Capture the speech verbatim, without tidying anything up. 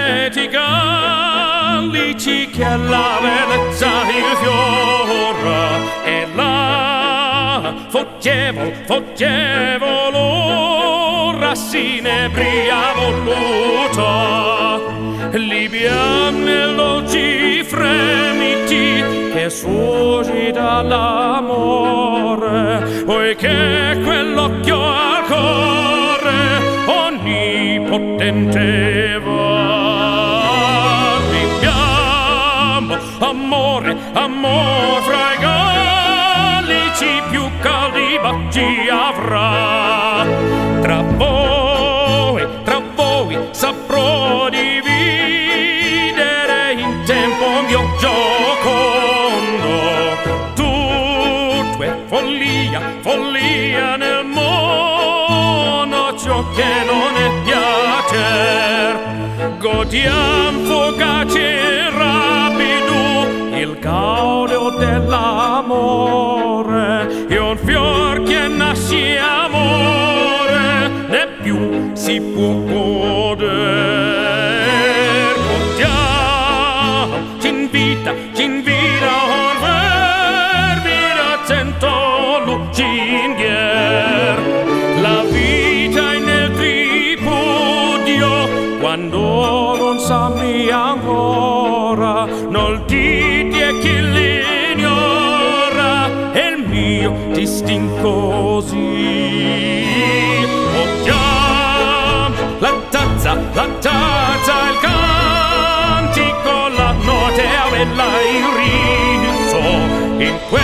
lieti gallici che alla bellezza il fiora e là foggevol, foggevol ora s'inebria voluta libiam nell'oggi fremiti che suscita l'amore poiché quell'occhio al cuore onnipotente va libiamo amore, amor fra i gallici più caldi baci avrà tra voi, tra voi saprò dividere in tempo mio giocondo tutto è follia, follia nel mondo ciò che non è piacer godiam fugace e rapido il gaudio dell'amore e un fior che nasce amore né più si può goder godiam ci invita, ci invita a fervire cento lucinghier la vita è nel tripudio quando non sami ancora non dite e chi l'ignora è il mio distin così odiam la tazza, la tazza il cantico la notte e la il riso in